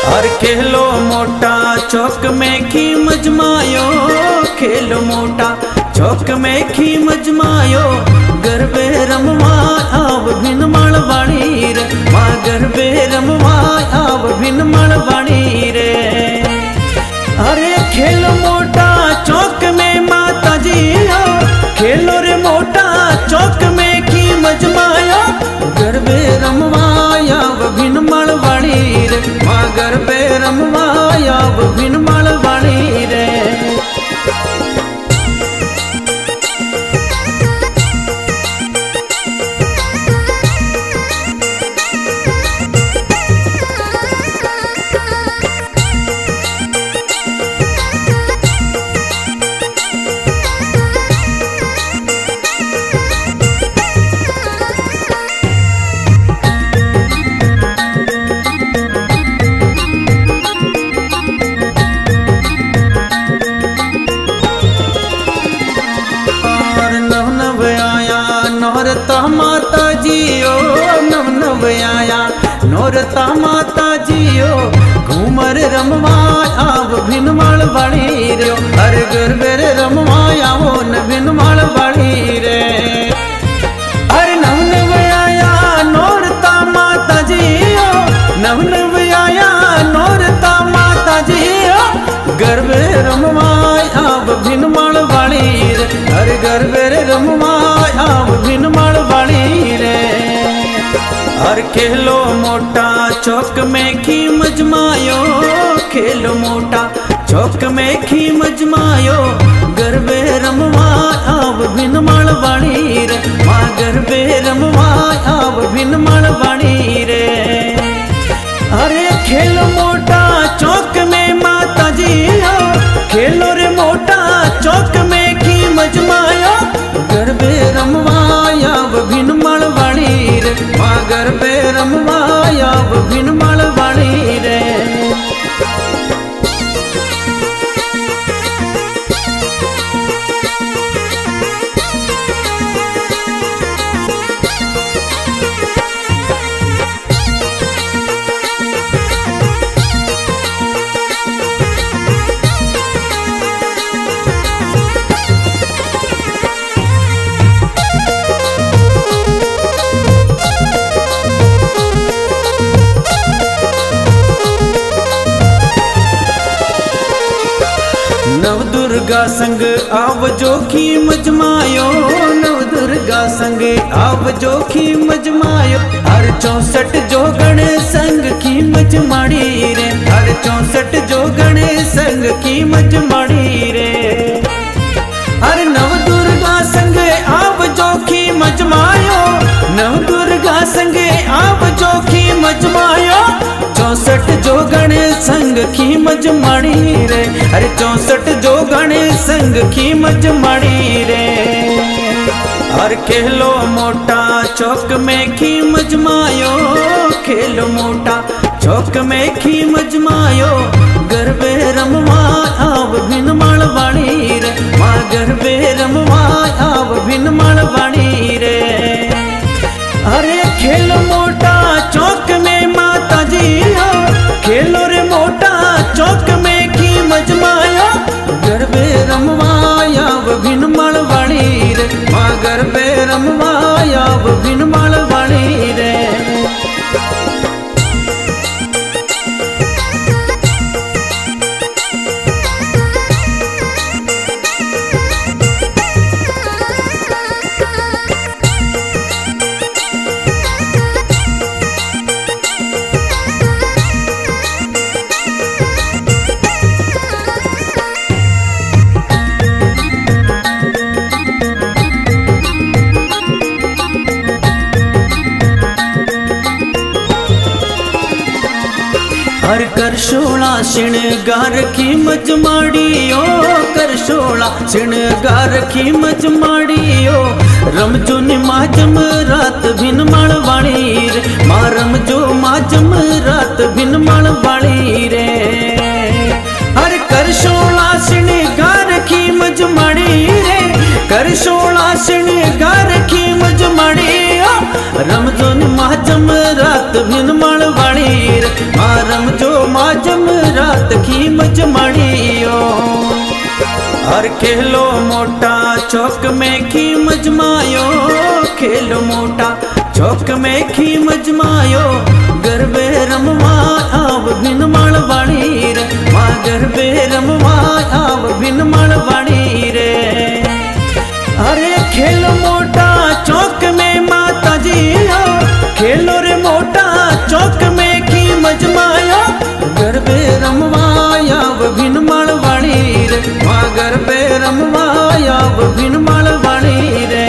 और खेलो मोटा चौक में खी मजमायो, खेलो मोटा चौक में खी मजमायो। गरबे रमवा आव भिन मलवाणी रे, माँ गरबे रमवा आव भिन मलवाणी रे। अरे खेलो मोटा चौक में माता जी हो, खेलो रे मोटा चौक में खी मजमायो। गरबे रमवा आव भिन मलवाणी रे, माँ गरबे रमवा आव भिन मलवाणी रे। नौरता माता जियो, नव नव आया नौरता माता जियो। घूमर रमवा आव भिन मलवाणी रे, हर गरबे रमवा आवो न भिन मलवाणी रे। अरे नव नव आया नौरता माता जियो, नव नव आया नौरता माता जियो। गरबे रमवा आव भिन मलवाणी रे, हर गरबे रमवा आव भिन मलवाणी रे। और खेलो मोटा चौक में खी मजमायो, खेलो मोटा चौक में खी मजमायो। गरबे रमवा आव भिन मलवाणी रे, माँ गरबे रमवा आव भिन मलवाणी रे। अरे खेलो मोटा चौक में माता जी हो, खेलो रे मोटा चौक में खी मजमायो। गरबे रमवा आव भिन मलवाणी रे, माँ गरबे रमवा आव भिन मलवाणी रे। नव दुर्गा संग आव जोखी मजमायो, नव दुर्गा संग आव जोखी मजमायो। हर 64 जोगण संग की मजमाड़ी रे, हर 64 जोगण संग की मजमाड़ी रे। हर नव दुर्गा संग आव जोखी मजमायो, नव दुर्गा संग आव जोखी मजमायो। 64 जोगण संग की मजमाड़ी रे, अरे 64 जोगण संग की मजमाड़ी रे। और खेलो मोटा चौक में खी मजमायो, खेलो मोटा चौक में खी मजमायो। गरबे रमवा आव भिन मलवाणी रे, माँ गरबे रमवा आव भिन मलवाणी रे। अरे खेलो मोटा चौक में माता जी हो, खेलो रे मोटा चौक में खी मजमायो। गरबे रमवा आव भिन मलवाणी रे, माँ गरबे रमवा आव भिन मलवाणी रे। हर करशोला श्रृंगार की मजमाड़ियो, करशोला श्रृंगार की मजमाड़ियो। रमजो माजम रात भिन मलवाणी रे, माँ रमजो माजम रात भिन मलवाणी रे। हर करशोला श्रृंगार की मजमाड़ी रे, करशोला श्रृंगार की मजमाड़ी। रमजो माजम रात भिन मलवाणी रे, माँ रमजो माजम रात की मजमाड़ियो। हर खेलो मोटा चौक में खी मजमायो, खेलो मोटा चौक में खी मजमायो। गरबे रमवा आव भिन मालवाड़ी रे, माँ गरबे रमवा आव भिन मालवाड़ी रे। अरे खेलो मोटा चौक में माता जी हो, खेलो रे मोटा चौक में की मजमायो। गरबे रमवा आव भिन मालवाड़ी रे, माँ गरबे रमवा आव भिन मालवाड़ी रे।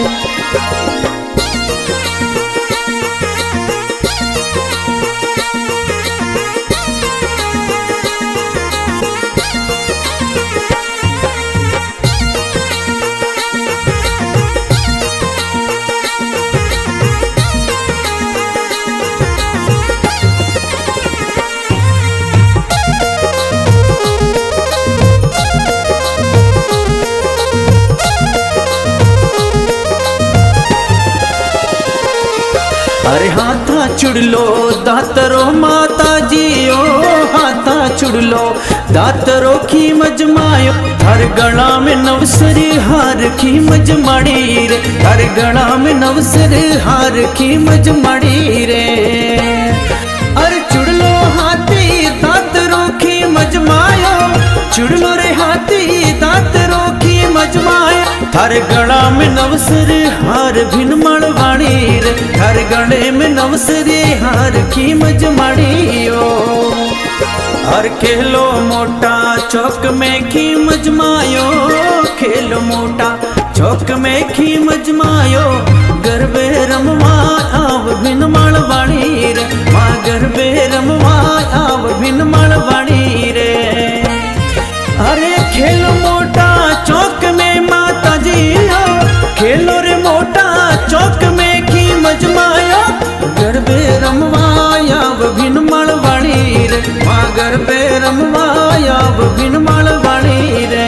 अरे हाथा चुड़लो दातरो माता जी ओ, हाथा चुड़लो दातरो की मजमायो। हर गला में नवसरी हार की मजमाड़ी रे, हर गला में नवसरी हार की मजमाड़ी रे। अरे चुड़लो हाथी दातरो की मजमायो, चुड़लो रे हाथी दातरो की मजमायो। थारे गला में नवसरी हार भिन मालवाड़ी रे, थारे गले में नवसरी हार की मजमाड़ियो। हर खेलो मोटा चौक में खी मजमायो, खेलो मोटा चौक में खी मजमायो। गरबे रमवा आव भिन मालवाड़ी रे, माँ गरबे रमवा आव भिन मालवाड़ी रे। अरे खेलो मोटा चौक में माता जी हो, खेलो रे मोटा चौक में की मजमायो। गरबे रमवा आव भिन मालवाड़ी रे, माँ गरबे रमवा आव भिन मालवाड़ी रे।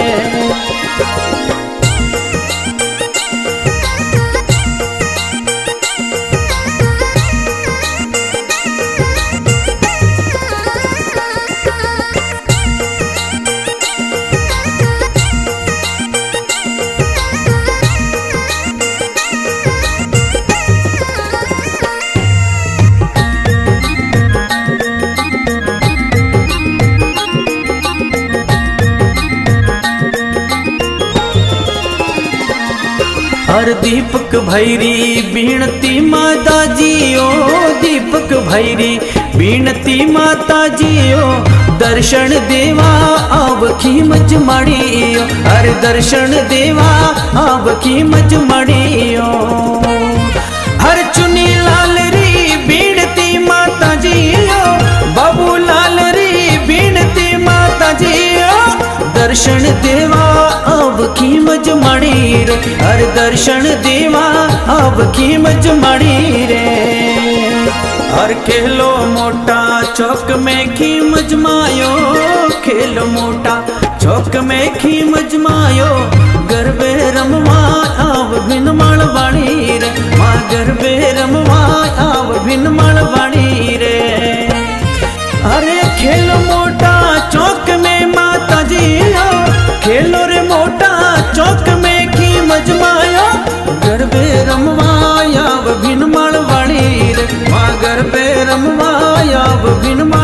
हर दीपक भैरी बीणती माता जी ओ, दीपक भैरी बीणती माता जी ओ। दर्शन देवा आव की मजमाड़ियो, हर दर्शन देवा आव की मजमाड़ियो। हर चुनी लाल री बीणती माता जी ओ, बाबू लाल री बीणती माता जी ओ। दर्शन देवा आव की मजमाड़ी रे, हर दर्शन देवा आव की मजमाड़ी रे। हर खेलो मोटा चौक में खी मजमायो, खेलो मोटा चौक में खी मजमायो। गरबे रमवा आव भिन मालवाड़ी रे, माँ गरबे रमवा आव भिन मालवाड़ी रे। अरे खेलो मोटा चौक में माता जी हो, खेलो रे मोटा चौक में की मजमायो। गरबे रमवा आव भिन मालवाड़ी रे, माँ गरबे रमवा आव भिन